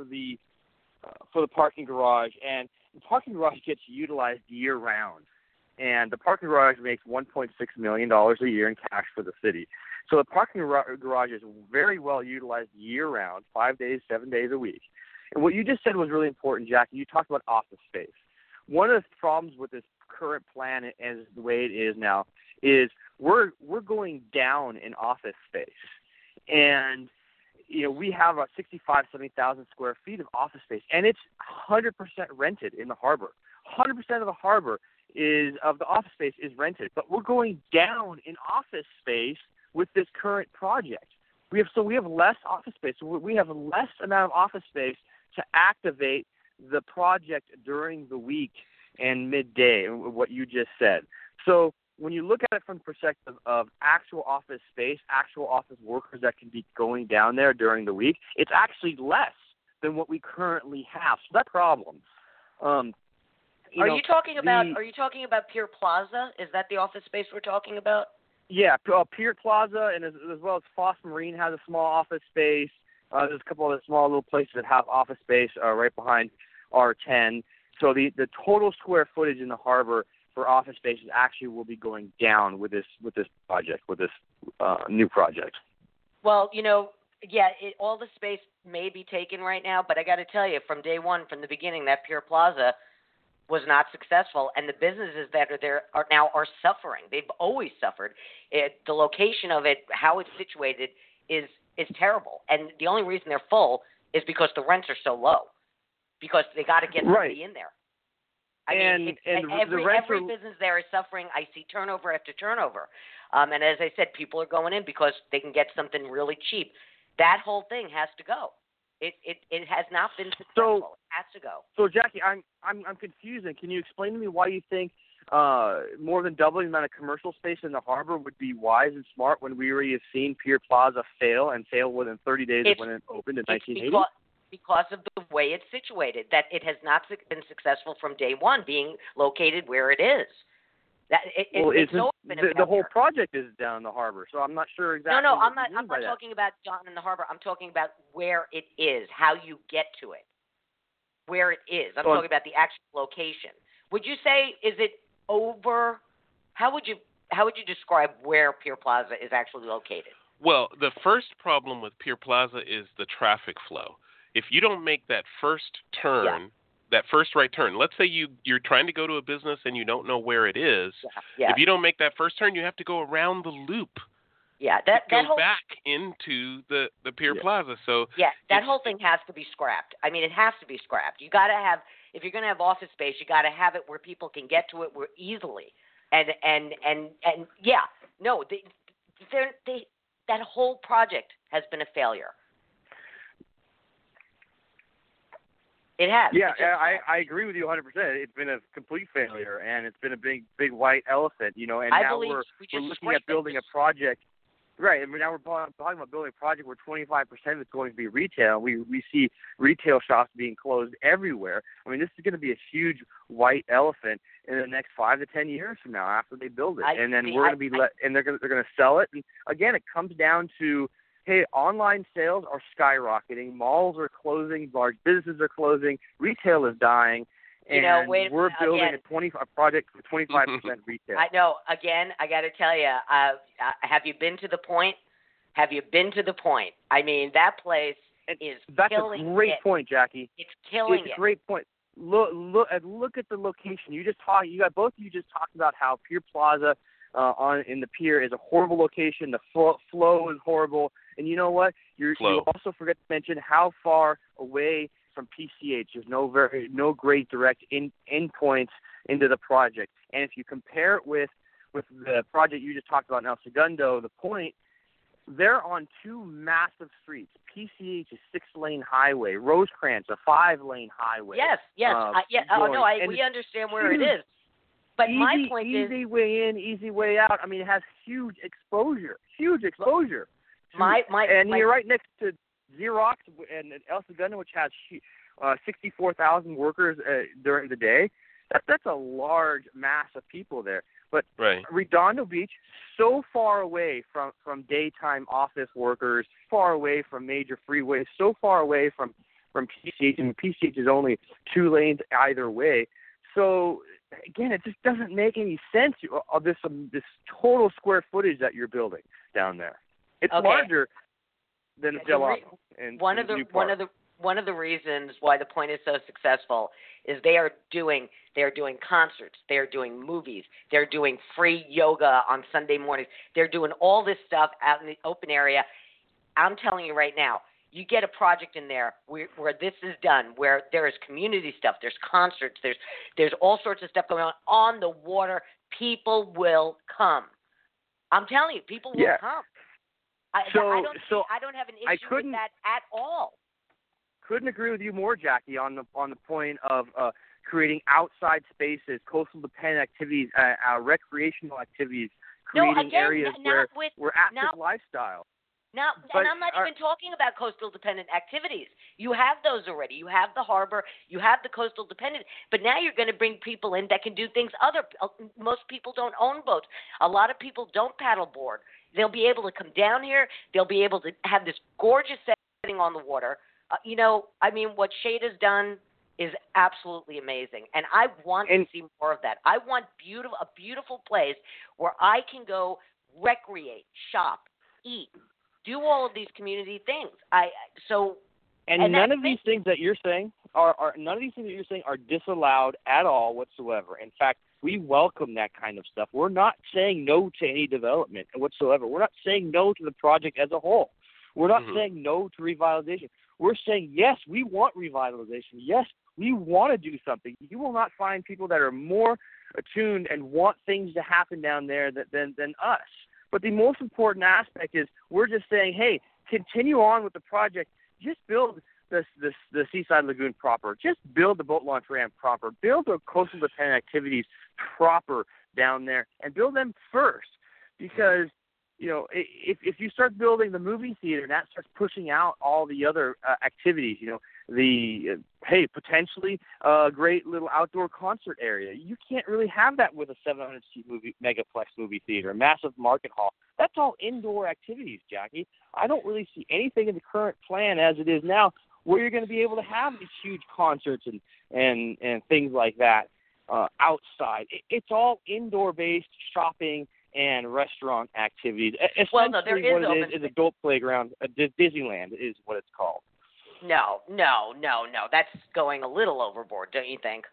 the parking garage, and the parking garage gets utilized year round. And the parking garage makes $1.6 million a year in cash for the city. So the parking garage is very well utilized year round, 5 days, 7 days a week. And what you just said was really important, Jack. You talked about office space. One of the problems with this current plan as the way it is now is we're going down in office space. And, we have about 70,000 square feet of office space, and it's 100% rented in the harbor. 100% of the harbor of the office space is rented. But we're going down in office space with this current project. We have less office space. We have less amount of office space to activate the project during the week and midday, what you just said. So when you look at it from the perspective of actual office space, actual office workers that can be going down there during the week, it's actually less than what we currently have. So that's a problem. Are you talking about Pier Plaza? Is that the office space we're talking about? Yeah, Pier Plaza, and as well as Foss Marine has a small office space. There's a couple of small little places that have office space right behind R10. So the total square footage in the harbor for office spaces actually will be going down with this project, with this new project. Well, all the space may be taken right now, but I got to tell you, from day one, from the beginning, that Pier Plaza was not successful, and the businesses that are there are suffering. They've always suffered. The location of it, how it's situated, is terrible, and the only reason they're full is because the rents are so low, because they got to get somebody in there. Every business there is suffering. I see turnover after turnover. And as I said, people are going in because they can get something really cheap. That whole thing has to go. It has not been successful. It has to go. So Jackie, I'm confused. Can you explain to me why you think more than doubling the amount of commercial space in the harbor would be wise and smart when we already have seen Pier Plaza fail within 30 days of when it opened in 1980? Because of the way it's situated, that it has not been successful from day one, being located where it is. The whole project is down in the harbor, so I'm not sure exactly. No, I'm not talking about down in the harbor. I'm talking about where it is, how you get to it, where it is. I'm talking about the actual location. Would you say, is it over? How would you describe where Pier Plaza is actually located? Well, the first problem with Pier Plaza is the traffic flow. If you don't make that first turn, that first right turn, let's say you're trying to go to a business and you don't know where it is. If you don't make that first turn, you have to go around the loop. Yeah, that goes back into the Pier Plaza. So that whole thing has to be scrapped. I mean, it has to be scrapped. You got to have, if you're going to have office space, you got to have it where people can get to it easily. That whole project has been a failure. It has. Yeah, I agree with you 100%. It's been a complete failure, and it's been a big white elephant, And now we're looking at building a project. Right, and now we're talking about building a project where 25% of it's going to be retail. We see retail shops being closed everywhere. I mean, this is going to be a huge white elephant in the next 5 to 10 years from now after they build it, and then we're going to be and they're going to sell it. And again, it comes down to, hey, online sales are skyrocketing. Malls are closing. Large businesses are closing. Retail is dying. And we're building a project for 25% retail. I know. Again, I got to tell you, have you been to the Point? Have you been to the Point? I mean, that place is killing it. That's a great point, Jackie. It's killing it. It's a great point. Look at the location. Both of you just talked about how Pier Plaza in the pier is a horrible location. The flow is horrible. And you know what? You also forget to mention how far away from PCH. There's no great direct endpoints into the project. And if you compare it with the project you just talked about in El Segundo, the Point, they're on two massive streets. PCH is 6-lane highway. Rosecrans a 5-lane highway. Yes. We understand where it is. But my point is, easy way in, easy way out. I mean, it has huge exposure. You're right next to Xerox and El Segundo, which has 64,000 workers during the day. That's a large mass of people there. But Redondo Beach, so far away from daytime office workers, far away from major freeways, so far away from PCH, and PCH is only 2 lanes either way. So again, it just doesn't make any sense of this total square footage that you're building down there. It's larger than Del Amo. One of the reasons why the Point is so successful is they are doing concerts, they are doing movies, they're doing free yoga on Sunday mornings, they're doing all this stuff out in the open area. I'm telling you right now, you get a project in there where this is done, where there is community stuff, there's concerts, there's all sorts of stuff going on the water. People will come. I'm telling you, people will come. I don't have an issue with that at all. Couldn't agree with you more, Jackie, on the point of creating outside spaces, coastal dependent activities, recreational activities, No, creating again, areas not with where active not lifestyle. Now, But and I'm not even talking about coastal dependent activities. You have those already. You have the harbor. You have the coastal dependent. But now you're going to bring people in that can do things most people don't own boats. A lot of people don't paddleboard. They'll be able to come down here. They'll be able to have this gorgeous setting on the water. What Shade has done is absolutely amazing, and I want to see more of that. I want a beautiful place where I can go recreate, shop, eat, do all of these community things. And none of these things that you're saying are disallowed at all whatsoever. In fact, we welcome that kind of stuff. We're not saying no to any development whatsoever. We're not saying no to the project as a whole. We're not saying no to revitalization. We're saying, yes, we want revitalization. Yes, we want to do something. You will not find people that are more attuned and want things to happen down there than us. But the most important aspect is we're just saying, hey, continue on with the project. Just build the Seaside Lagoon proper. Just build the boat launch ramp proper. Build the coastal dependent activities proper down there, and build them first. Because if you start building the movie theater, and that starts pushing out all the other activities, potentially a great little outdoor concert area. You can't really have that with a 700-seat megaplex movie theater, a massive market hall. That's all indoor activities, Jackie. I don't really see anything in the current plan as it is now where you're going to be able to have these huge concerts and things like that outside. It's all indoor-based shopping and restaurant activities. Essentially, what it is adult playground. Disneyland is what it's called. No. That's going a little overboard, don't you think?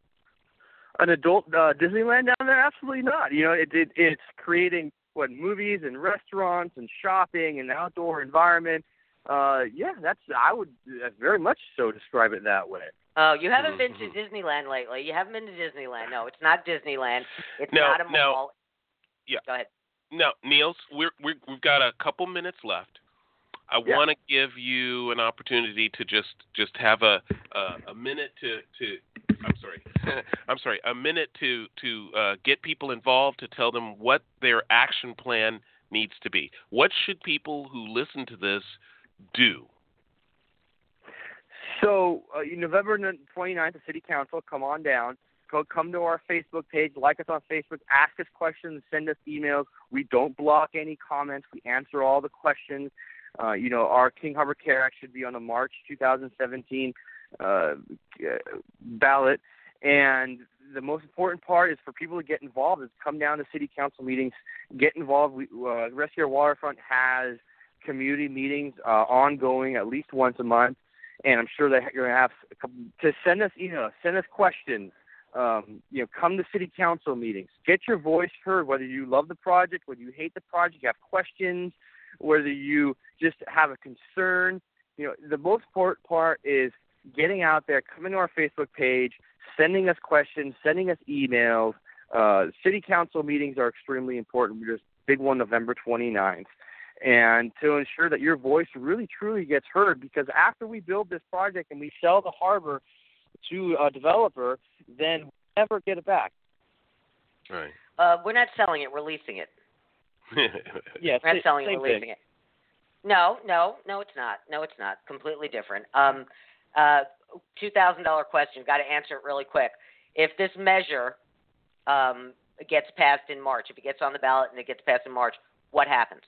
An adult Disneyland down there? Absolutely not. It's creating movies and restaurants and shopping and outdoor environment. I would very much so describe it that way. Oh, you haven't been to Disneyland lately. You haven't been to Disneyland. No, it's not Disneyland. It's not a mall. Yeah. Go ahead. No, Niels, we've got a couple minutes left. I want to give you an opportunity to just have a minute a minute to get people involved, to tell them what their action plan needs to be. What should people who listen to this do? So, November 29th, the City Council, come on down. Come to our Facebook page, like us on Facebook, ask us questions, send us emails. We don't block any comments. We answer all the questions. Our King Harbor Care Act should be on the March 2017 ballot. And the most important part is for people to get involved, is come down to City Council meetings, get involved. Rescue Our Waterfront has community meetings ongoing at least once a month. And I'm sure that you're going to have to send us emails, send us questions. Come to City Council meetings. Get your voice heard, whether you love the project, whether you hate the project, you have questions, whether you just have a concern. The most important part is getting out there, coming to our Facebook page, sending us questions, sending us emails. City Council meetings are extremely important. There's a big one November 29th. And to ensure that your voice really, truly gets heard, because after we build this project and we sell the harbor to a developer, then we'll never get it back. Right. We're not selling it, we're leasing it. Yes, we're not selling it, we're leasing thing. it. No, it's not. No, it's not. Completely different. $2,000 question. Got to answer it really quick. If this measure gets passed in March, if it gets on the ballot and it gets passed in March, what happens?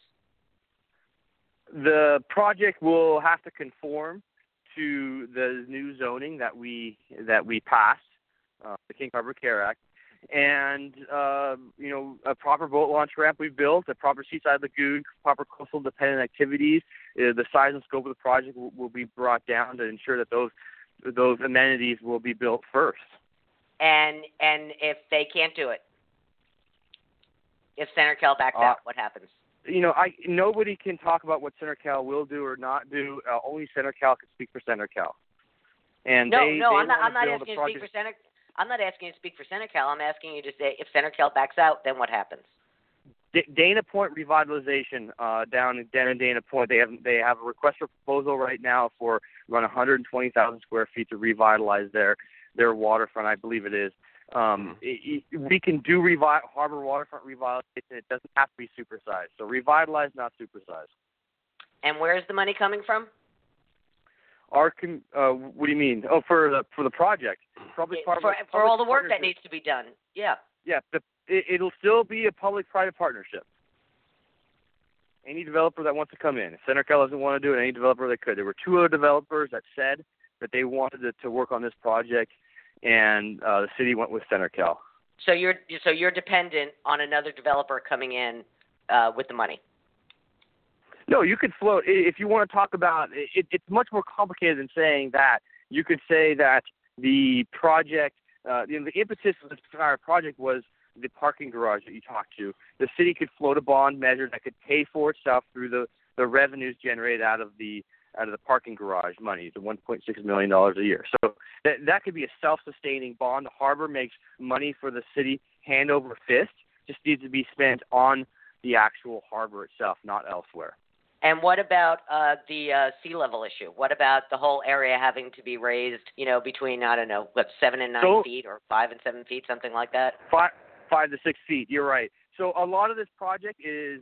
The project will have to conform to the new zoning that we passed, the King Harbor Care Act, and a proper boat launch ramp we've built, a proper Seaside Lagoon, proper coastal dependent activities. The size and scope of the project will be brought down to ensure that those amenities will be built first. And if they can't do it, if CenterCal backs out, what happens? Nobody can talk about what CenterCal will do or not do. Only CenterCal can speak for CenterCal. And I'm not asking you to speak for CenterCal. I'm not asking you to speak for CenterCal. I'm asking you to say if CenterCal backs out, then what happens? Dana Point Revitalization down in Dana Point. They have a request for proposal right now for around 120,000 square feet to revitalize there. their waterfront, I believe it is. We can do harbor waterfront revitalization. It doesn't have to be supersized. So revitalize, not supersize. And where is the money coming from? What do you mean? Oh, for the project. For all the work that needs to be done. Yeah. Yeah. It'll still be a public-private partnership. Any developer that wants to come in. If CenterCal doesn't want to do it, any developer that could. There were 2 other developers that said that they wanted to work on this project, and the city went with CenterCal. So you're dependent on another developer coming in with the money. No, you could float. If you want to talk about it, it's much more complicated than saying that. You could say that the project, the impetus of this entire project was the parking garage that you talked to. The city could float a bond measure that could pay for itself through the revenues generated out of the parking garage money, the $1.6 million a year. So that could be a self-sustaining bond. The harbor makes money for the city hand over fist. Just needs to be spent on the actual harbor itself, not elsewhere. And what about the sea level issue? What about the whole area having to be raised, between, 7 and 9 feet or 5 and 7 feet, something like that? 5 to 6 feet. You're right. So a lot of this project is,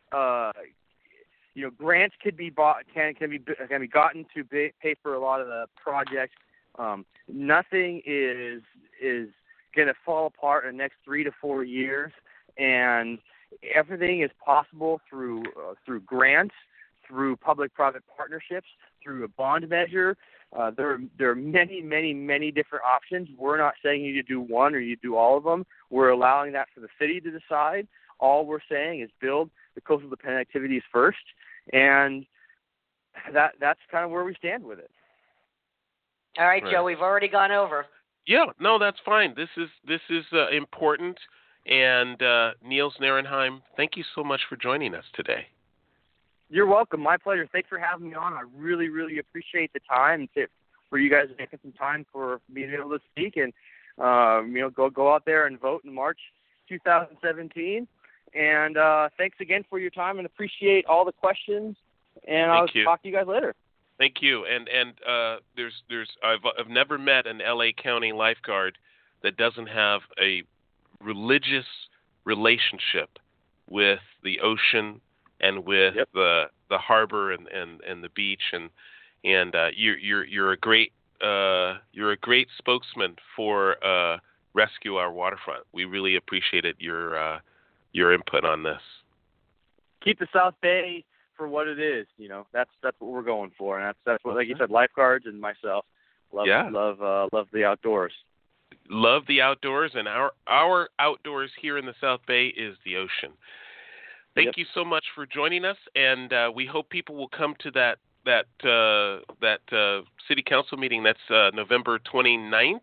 grants could be bought, can be gotten to pay for a lot of the projects. Nothing is going to fall apart in the next 3 to 4 years, and everything is possible through grants, through public-private partnerships, through a bond measure. There are many, many, many different options. We're not saying you do one or you do all of them. We're allowing that for the city to decide. All we're saying is build the coastal dependent activities first, and that's kind of where we stand with it. All right, Joe, we've already gone over. Yeah, no, that's fine. This is important. And Niels Narenheim, thank you so much for joining us today. You're welcome. My pleasure. Thanks for having me on. I really, really appreciate the time for you guys taking some time for being able to speak and go out there and vote in March 2017. And thanks again for your time, and appreciate all the questions. And I'll talk to you guys later. Thank you. And I've never met an LA County lifeguard that doesn't have a religious relationship with the ocean and with the harbor and the beach, and you're a great spokesman for Rescue Our Waterfront. We really appreciated your input on this. Keep the South Bay for what it is. That's what we're going for, and that's what, like you said, lifeguards and myself love the outdoors. Love the outdoors, and our outdoors here in the South Bay is the ocean. Thank you so much for joining us, and we hope people will come to that city council meeting. That's November 29th.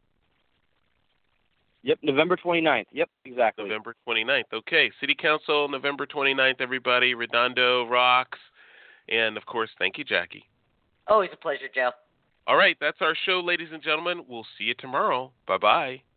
Yep, November 29th. Yep, exactly. November 29th. Okay, city council, November 29th, everybody. Redondo rocks. And, of course, thank you, Jackie. Always a pleasure, Joe. All right, that's our show, ladies and gentlemen. We'll see you tomorrow. Bye-bye.